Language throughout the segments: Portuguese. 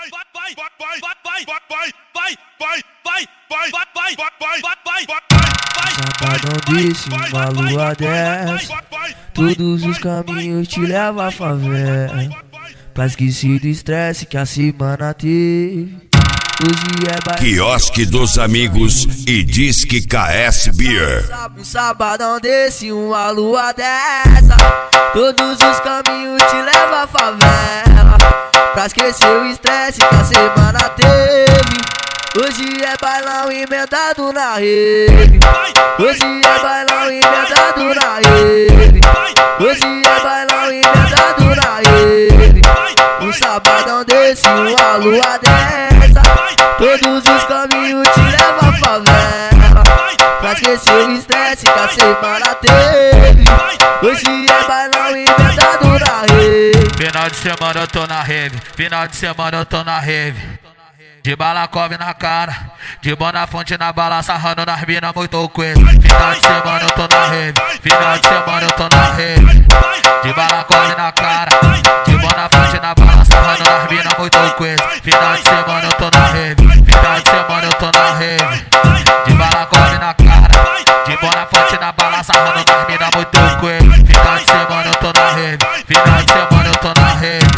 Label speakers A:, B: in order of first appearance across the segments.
A: Sabadão desse, uma lua dessa, todos os caminhos te levam à favela, pra esquecer do estresse que a semana teve. Hoje é baile.
B: Quiosque dos Amigos e Disque KS Beer.
A: Um sabadão desse, uma lua dessa, todos os caminhos te levam à favela, pra esquecer o estresse que a semana teve. Hoje é bailão emendado na rede. Hoje é bailão emendado na rede. Hoje é bailão emendado na rede. Um sabadão desse, uma lua dessa, todos os caminhos te levam à favela, pra esquecer o estresse que a semana teve. Hoje é bailão emendado na rede.
C: Final de semana eu tô na rave, final de semana eu tô na rave. De balacove na cara, de Bonafonte na bala, sarrando nas minas muito coisa. Final de semana eu tô na rave, final de semana eu tô na rave. De balacove na cara, de Bonafonte na bala, sarrando nas minas muito coisa. Final de semana eu tô na rave, final de semana eu tô na rave. De balacove na cara, de Bonafonte na bala, sarrando nas minas muito coisa. Final de semana eu tô na rave, final de semana eu tô na rave.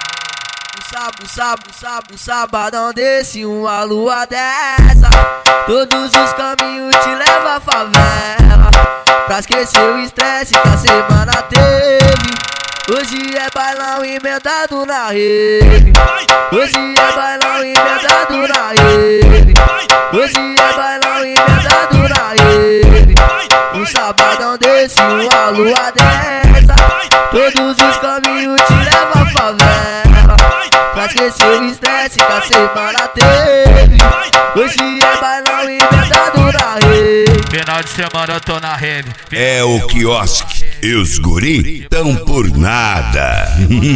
A: Sabadão desse, uma lua dessa, todos os caminhos te levam à favela, pra esquecer o estresse que a semana teve. Hoje é bailão emendado na rede. Hoje é bailão emendado na rede. Hoje é bailão emendado na rede. Um sabadão desse, uma lua dessa, todos os caminhos te levam à favela, pra esquecer o estresse que a semana teve. Hoje é bailão emendado na rede.
C: Final de semana eu tô na rave.
B: É o Quiosque e os guri tão por nada.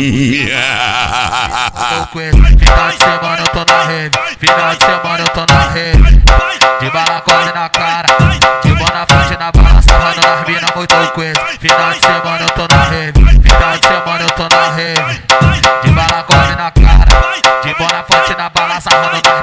C: Final de semana eu tô na rave, final de semana eu tô na rave. De balacole na cara, de Bonafonte na bala, sarrando nas minas muito coisa. Final de semana eu tô na rave, final de semana eu tô na rave. De balacole na cara, de Bonafonte na bala, sarrando nas